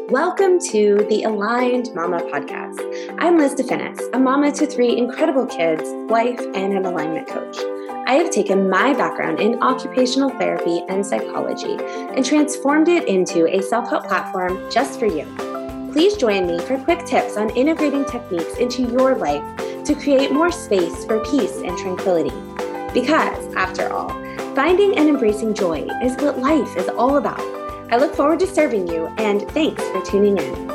Welcome to the Aligned Mama podcast. I'm Liz DeFinis, a mama to 3 incredible kids, wife, and an alignment coach. I have taken my background in occupational therapy and psychology and transformed it into a self-help platform just for you. Please join me for quick tips on integrating techniques into your life to create more space for peace and tranquility. Because, after all, finding and embracing joy is what life is all about. I look forward to serving you, and thanks for tuning in.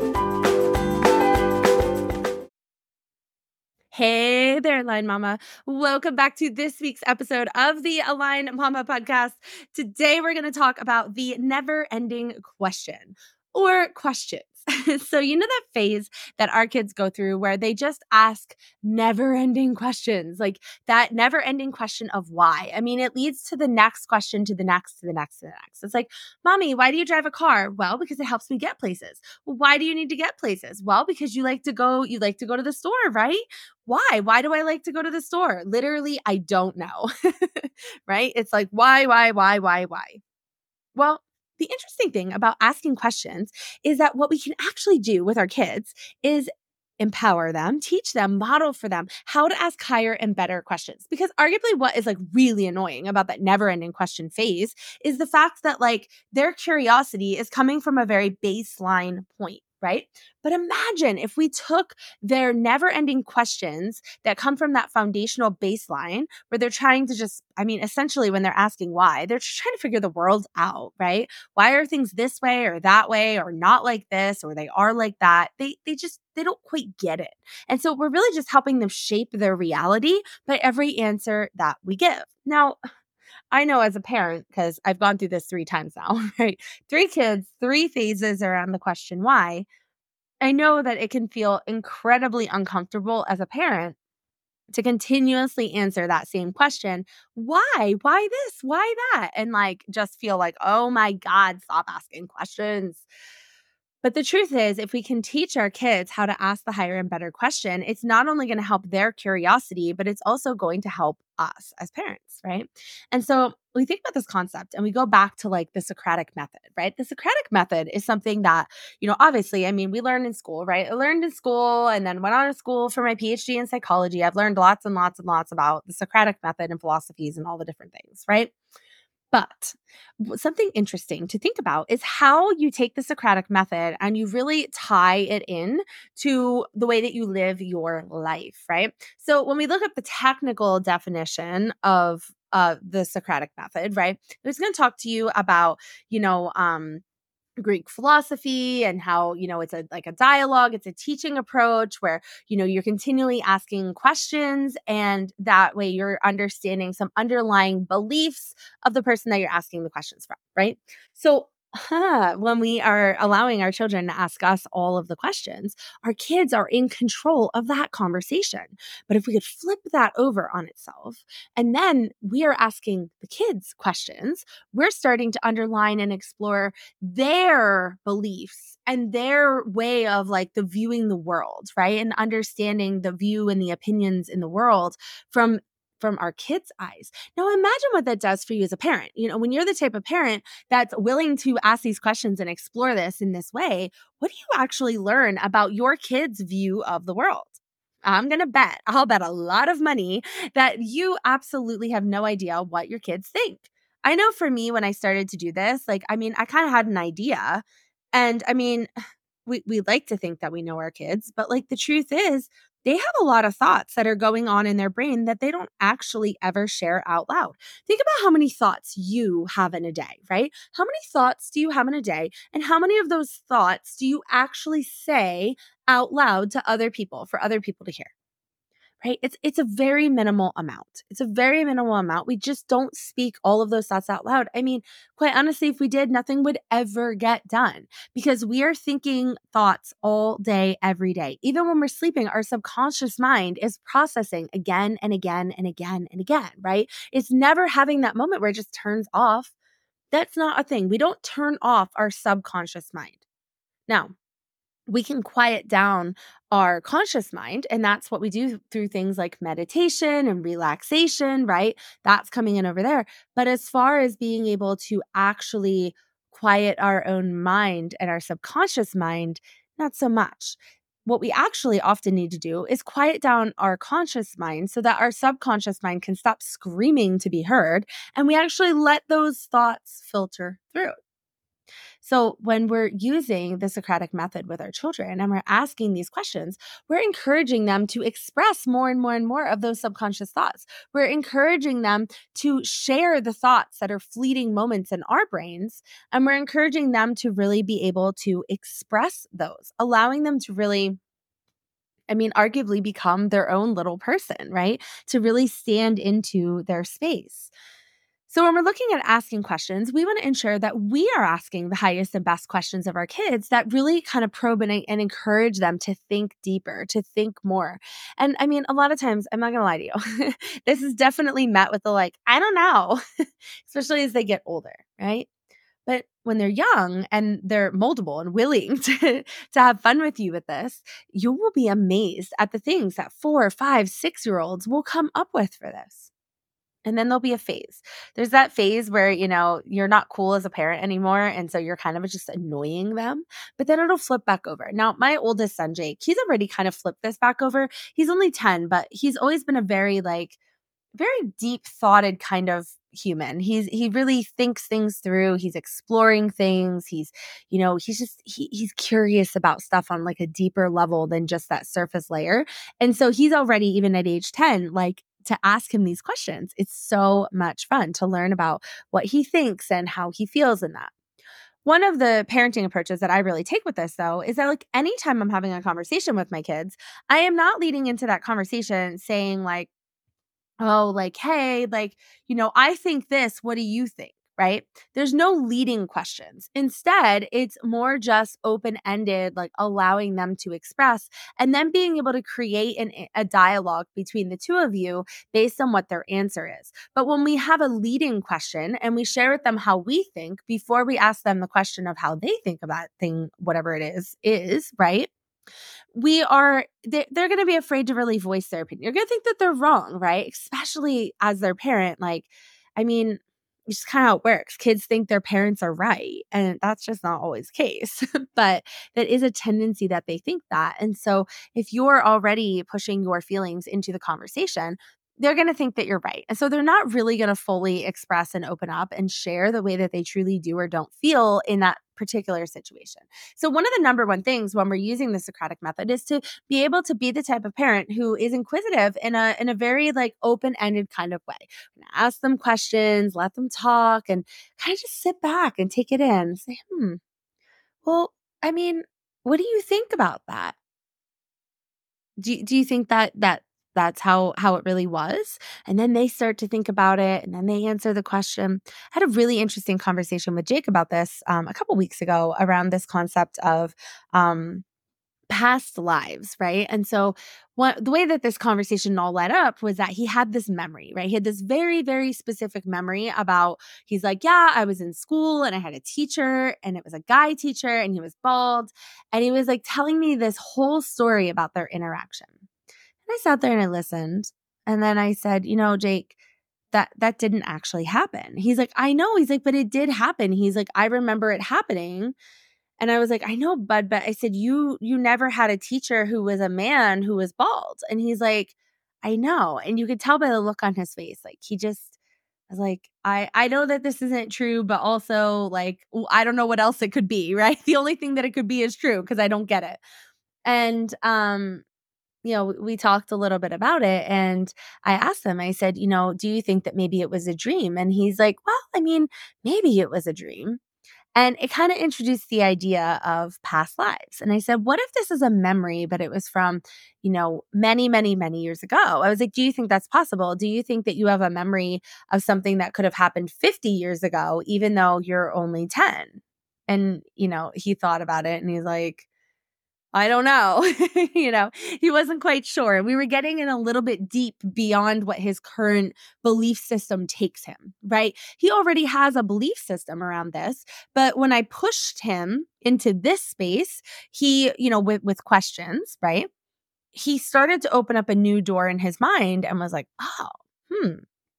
Hey there, Aligned Mama. Welcome back to this week's episode of the Aligned Mama podcast. Today, we're going to talk about the never-ending question or questions. So you know that phase that our kids go through where they just ask never-ending questions, like that never-ending question of why. I mean, it leads to the next question, to the next, to the next, to the next. It's like, Mommy, why do you drive a car? Well, because it helps me get places. Well, why do you need to get places? Well, because you like to go to the store, right? Why? Why do I like to go to the store? Literally, I don't know, right? It's like, why? Well, the interesting thing about asking questions is that what we can actually do with our kids is empower them, teach them, model for them how to ask higher and better questions. Because arguably what is like really annoying about that never-ending question phase is the fact that like their curiosity is coming from a very baseline point, right? But imagine if we took their never-ending questions that come from that foundational baseline where they're trying to just, essentially when they're asking why, they're just trying to figure the world out, right? Why are things this way or that way or not like this or they are like that? They don't quite get it. And so we're really just helping them shape their reality by every answer that we give. Now, I know as a parent, because I've gone through this 3 times now, right? 3 kids, 3 phases around the question why. I know that it can feel incredibly uncomfortable as a parent to continuously answer that same question. Why? Why this? Why that? And like just feel like, oh my God, stop asking questions. But the truth is, if we can teach our kids how to ask the higher and better question, it's not only going to help their curiosity, but it's also going to help us as parents, right? And so we think about this concept and we go back to like the Socratic method, right? The Socratic method is something that, obviously, we learned in school, right? I learned in school and then went on to school for my PhD in psychology. I've learned lots and lots and lots about the Socratic method and philosophies and all the different things, right? But something interesting to think about is how you take the Socratic method and you really tie it in to the way that you live your life, right? So when we look at the technical definition of the Socratic method, right, it's going to talk to you about, Greek philosophy and how, it's a dialogue, it's a teaching approach where, you're continually asking questions and that way you're understanding some underlying beliefs of the person that you're asking the questions from, right? So when we are allowing our children to ask us all of the questions, our kids are in control of that conversation. But if we could flip that over on itself, and then we are asking the kids questions, we're starting to underline and explore their beliefs and their way of like the viewing the world, right? And understanding the view and the opinions in the world from our kids' eyes. Now imagine what that does for you as a parent. When you're the type of parent that's willing to ask these questions and explore this in this way, what do you actually learn about your kids' view of the world? I'll bet a lot of money that you absolutely have no idea what your kids think. I know for me, when I started to do this, I kind of had an idea. And we like to think that we know our kids, but like the truth is, they have a lot of thoughts that are going on in their brain that they don't actually ever share out loud. Think about how many thoughts you have in a day, right? How many thoughts do you have in a day? And how many of those thoughts do you actually say out loud to other people for other people to hear? Right? It's a very minimal amount. It's a very minimal amount. We just don't speak all of those thoughts out loud. Quite honestly, if we did, nothing would ever get done because we are thinking thoughts all day, every day. Even when we're sleeping, our subconscious mind is processing again and again and again and again, right? It's never having that moment where it just turns off. That's not a thing. We don't turn off our subconscious mind. Now, we can quiet down our conscious mind. And that's what we do through things like meditation and relaxation, right? That's coming in over there. But as far as being able to actually quiet our own mind and our subconscious mind, not so much. What we actually often need to do is quiet down our conscious mind so that our subconscious mind can stop screaming to be heard, and we actually let those thoughts filter through. So when we're using the Socratic method with our children and we're asking these questions, we're encouraging them to express more and more and more of those subconscious thoughts. We're encouraging them to share the thoughts that are fleeting moments in our brains. And we're encouraging them to really be able to express those, allowing them to really, arguably become their own little person, right? To really stand into their space. So when we're looking at asking questions, we want to ensure that we are asking the highest and best questions of our kids that really kind of probe and encourage them to think deeper, to think more. And a lot of times, I'm not going to lie to you, this is definitely met with the I don't know, especially as they get older, right? But when they're young and they're moldable and willing to have fun with you with this, you will be amazed at the things that 4, 5, 6-year-olds will come up with for this. And then there'll be a phase. There's that phase where, you're not cool as a parent anymore. And so you're kind of just annoying them, but then it'll flip back over. Now, my oldest son, Jake, he's already kind of flipped this back over. He's only 10, but he's always been a very deep thoughted kind of human. He really thinks things through. He's exploring things. He's curious about stuff on a deeper level than just that surface layer. And so he's already, even at age 10, to ask him these questions. It's so much fun to learn about what he thinks and how he feels in that. One of the parenting approaches that I really take with this, though, is that anytime I'm having a conversation with my kids, I am not leading into that conversation saying hey, I think this, what do you think? Right? There's no leading questions. Instead, it's more just open-ended, allowing them to express and then being able to create a dialogue between the two of you based on what their answer is. But when we have a leading question and we share with them how we think before we ask them the question of how they think about whatever it is, right? They're going to be afraid to really voice their opinion. You're going to think that they're wrong, right? Especially as their parent. It's just kind of how it works. Kids think their parents are right, and that's just not always the case. But that is a tendency that they think that. And so if you're already pushing your feelings into the conversation, they're going to think that you're right. And so they're not really going to fully express and open up and share the way that they truly do or don't feel in that particular situation. So one of the number one things when we're using the Socratic method is to be able to be the type of parent who is inquisitive in a very open-ended kind of way. Ask them questions, let them talk, and kind of just sit back and take it in and say, well, what do you think about that? Do you think that's how it really was? And then they start to think about it, and then they answer the question. I had a really interesting conversation with Jake about this a couple weeks ago around this concept of past lives, right? And so the way that this conversation all led up was that he had this memory, right? He had this very, very specific memory about, he's like, yeah, I was in school and I had a teacher and it was a guy teacher and he was bald. And he was telling me this whole story about their interaction. I sat there and I listened. And then I said, Jake, that didn't actually happen. He's like, I know. He's like, but it did happen. He's like, I remember it happening. And I was like, I know, bud, but I said, you never had a teacher who was a man who was bald. And he's like, I know. And you could tell by the look on his face. He just was like, I know that this isn't true, but also I don't know what else it could be, right? The only thing that it could be is true because I don't get it. And, we talked a little bit about it, and I asked him, I said, do you think that maybe it was a dream? And he's like, well, maybe it was a dream. And it kind of introduced the idea of past lives. And I said, what if this is a memory, but it was from, many, many, many years ago? I was like, do you think that's possible? Do you think that you have a memory of something that could have happened 50 years ago, even though you're only 10? And, he thought about it and he's like, I don't know. He wasn't quite sure. We were getting in a little bit deep beyond what his current belief system takes him, right? He already has a belief system around this. But when I pushed him into this space, he, with questions, right? He started to open up a new door in his mind and was like, oh,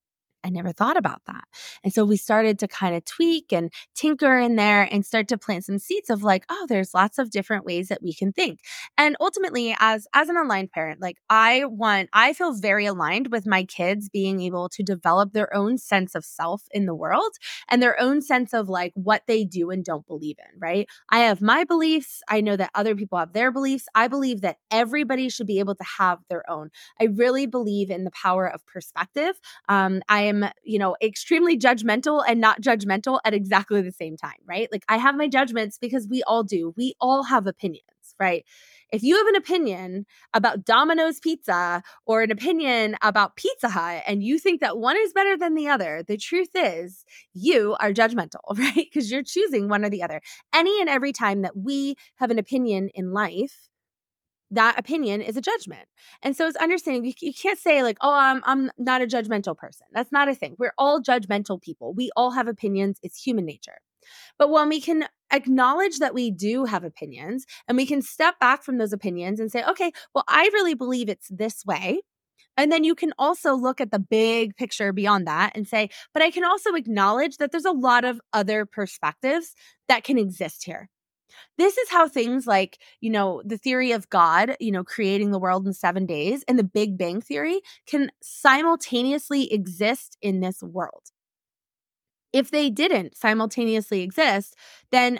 I never thought about that. And so we started to kind of tweak and tinker in there and start to plant some seeds of like, oh, there's lots of different ways that we can think. And ultimately, as an aligned parent, like I feel very aligned with my kids being able to develop their own sense of self in the world and their own sense of like what they do and don't believe in, right? I have my beliefs. I know that other people have their beliefs. I believe that everybody should be able to have their own. I really believe in the power of perspective. I am, extremely judgmental and not judgmental at exactly the same time, right? Like I have my judgments because we all do. We all have opinions, right? If you have an opinion about Domino's Pizza or an opinion about Pizza Hut and you think that one is better than the other, the truth is you are judgmental, right? Because you're choosing one or the other. Any and every time that we have an opinion in life, that opinion is a judgment. And so it's understanding you can't say like, oh, I'm not a judgmental person. That's not a thing. We're all judgmental people. We all have opinions. It's human nature. But when we can acknowledge that we do have opinions and we can step back from those opinions and say, okay, well, I really believe it's this way. And then you can also look at the big picture beyond that and say, but I can also acknowledge that there's a lot of other perspectives that can exist here. This is how things like, the theory of God, creating the world in 7 days and the Big Bang Theory can simultaneously exist in this world. If they didn't simultaneously exist, then,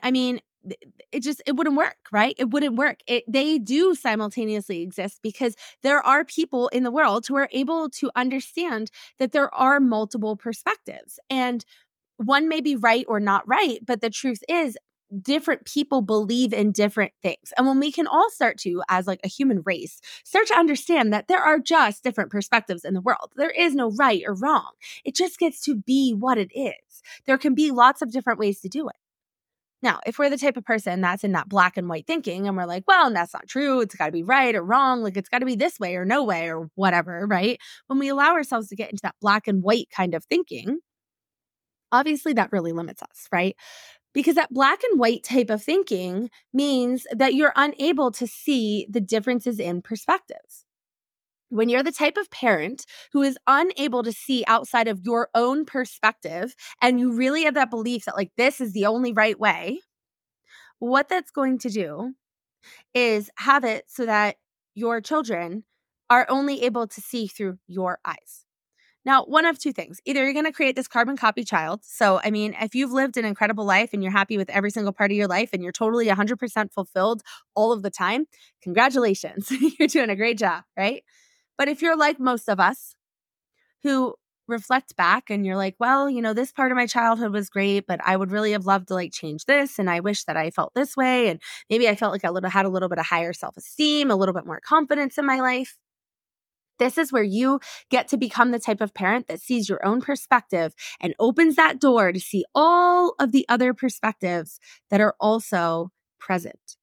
it wouldn't work, right? It wouldn't work. They do simultaneously exist because there are people in the world who are able to understand that there are multiple perspectives. And one may be right or not right, but the truth is different people believe in different things. And when we can all start to, as like a human race, start to understand that there are just different perspectives in the world. There is no right or wrong. It just gets to be what it is. There can be lots of different ways to do it. Now, if we're the type of person that's in that black and white thinking and we're like, well, that's not true. It's got to be right or wrong. Like it's got to be this way or no way or whatever, right? When we allow ourselves to get into that black and white kind of thinking, obviously that really limits us, right? Because that black and white type of thinking means that you're unable to see the differences in perspectives. When you're the type of parent who is unable to see outside of your own perspective and you really have that belief that like this is the only right way, what that's going to do is have it so that your children are only able to see through your eyes. Now, one of two things. Either you're going to create this carbon copy child. So, if you've lived an incredible life and you're happy with every single part of your life and you're totally 100% fulfilled all of the time, congratulations. You're doing a great job, right? But if you're like most of us who reflect back and you're like, well, this part of my childhood was great, but I would really have loved to like change this. And I wish that I felt this way. And maybe I felt like I had a little bit of higher self-esteem, a little bit more confidence in my life. This is where you get to become the type of parent that sees your own perspective and opens that door to see all of the other perspectives that are also present.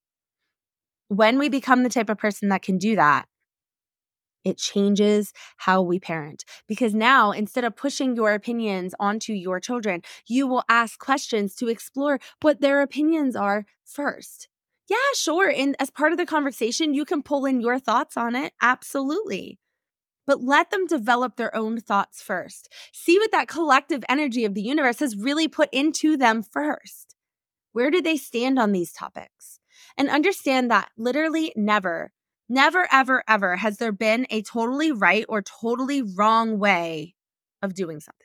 When we become the type of person that can do that, it changes how we parent because now instead of pushing your opinions onto your children, you will ask questions to explore what their opinions are first. Yeah, sure. And as part of the conversation, you can pull in your thoughts on it. Absolutely. But let them develop their own thoughts first. See what that collective energy of the universe has really put into them first. Where do they stand on these topics? And understand that literally never, ever, ever has there been a totally right or totally wrong way of doing something.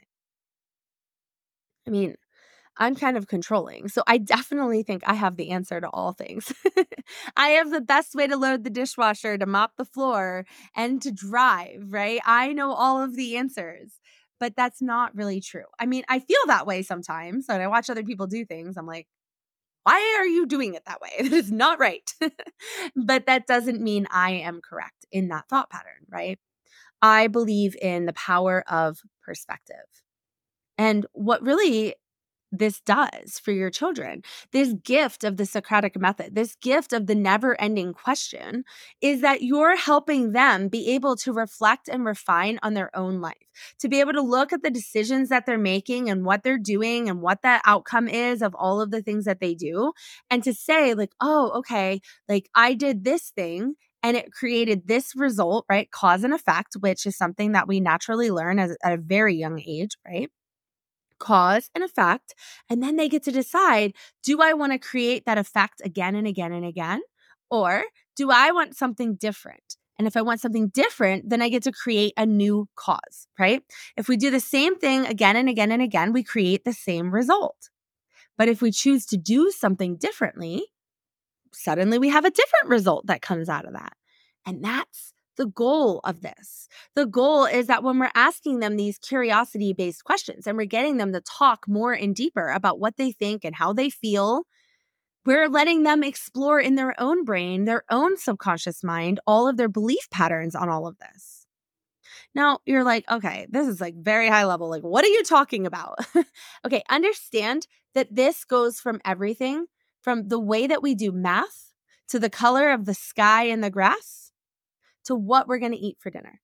I'm kind of controlling, so I definitely think I have the answer to all things. I have the best way to load the dishwasher, to mop the floor, and to drive, right? I know all of the answers, but that's not really true. I feel that way sometimes when I watch other people do things. I'm like, why are you doing it that way? That is not right. But that doesn't mean I am correct in that thought pattern, right? I believe in the power of perspective. And what really this does for your children, this gift of the Socratic method, this gift of the never-ending question, is that you're helping them be able to reflect and refine on their own life, to be able to look at the decisions that they're making and what they're doing and what that outcome is of all of the things that they do, and to say like, oh, okay, like I did this thing, and it created this result, right? Cause and effect, which is something that we naturally learn at a very young age, right? Cause and effect. And then they get to decide, do I want to create that effect again and again and again? Or do I want something different? And if I want something different, then I get to create a new cause, right? If we do the same thing again and again and again, we create the same result. But if we choose to do something differently, suddenly we have a different result that comes out of that. And that's the goal of this. The goal is that when we're asking them these curiosity-based questions and we're getting them to talk more and deeper about what they think and how they feel, we're letting them explore in their own brain, their own subconscious mind, all of their belief patterns on all of this. Now, you're like, okay, this is like very high level. Like, what are you talking about? Okay, understand that this goes from everything from the way that we do math to the color of the sky and the grass to what we're going to eat for dinner.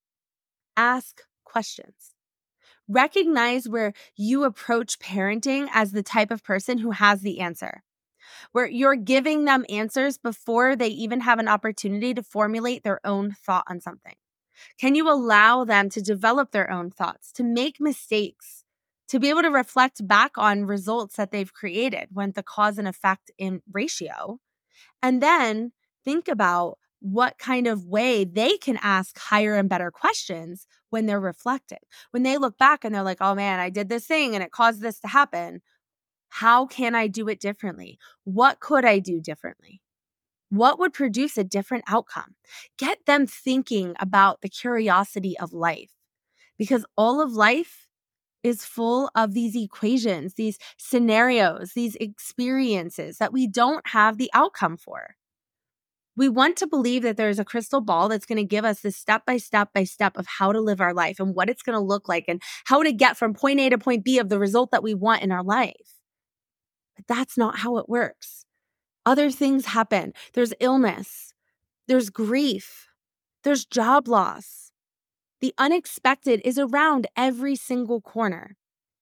Ask questions. Recognize where you approach parenting as the type of person who has the answer, where you're giving them answers before they even have an opportunity to formulate their own thought on something. Can you allow them to develop their own thoughts, to make mistakes, to be able to reflect back on results that they've created when the cause and effect in ratio? And then think about what kind of way they can ask higher and better questions when they're reflecting. When they look back and they're like, oh man, I did this thing and it caused this to happen. How can I do it differently? What could I do differently? What would produce a different outcome? Get them thinking about the curiosity of life, because all of life is full of these equations, these scenarios, these experiences that we don't have the outcome for. We want to believe that there's a crystal ball that's going to give us this step by step of how to live our life and what it's going to look like and how to get from point A to point B of the result that we want in our life. But that's not how it works. Other things happen. There's illness. There's grief. There's job loss. The unexpected is around every single corner.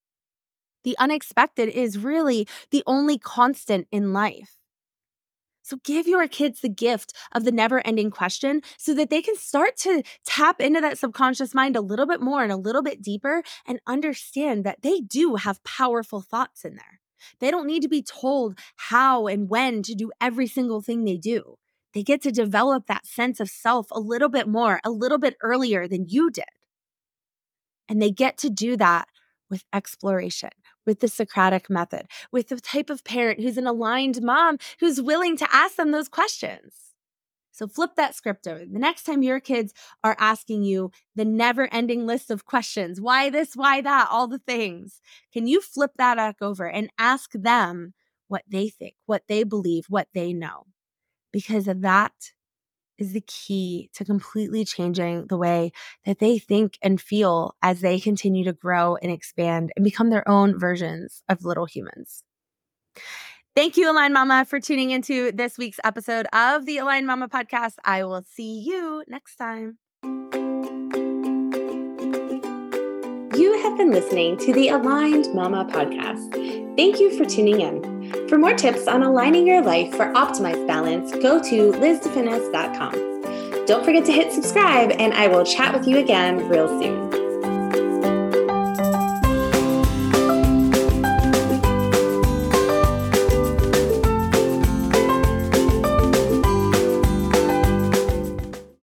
The unexpected is really the only constant in life. So give your kids the gift of the never-ending question so that they can start to tap into that subconscious mind a little bit more and a little bit deeper and understand that they do have powerful thoughts in there. They don't need to be told how and when to do every single thing they do. They get to develop that sense of self a little bit more, a little bit earlier than you did. And they get to do that with exploration, with the Socratic method, with the type of parent who's an aligned mom who's willing to ask them those questions. So flip that script over. The next time your kids are asking you the never-ending list of questions, why this, why that, all the things, can you flip that back over and ask them what they think, what they believe, what they know? Because that is the key to completely changing the way that they think and feel as they continue to grow and expand and become their own versions of little humans. Thank you, Aligned Mama, for tuning into this week's episode of the Aligned Mama podcast. I will see you next time. You have been listening to the Aligned Mama podcast. Thank you for tuning in. For more tips on aligning your life for optimized balance, go to lizdefinis.com. Don't forget to hit subscribe, and I will chat with you again real soon.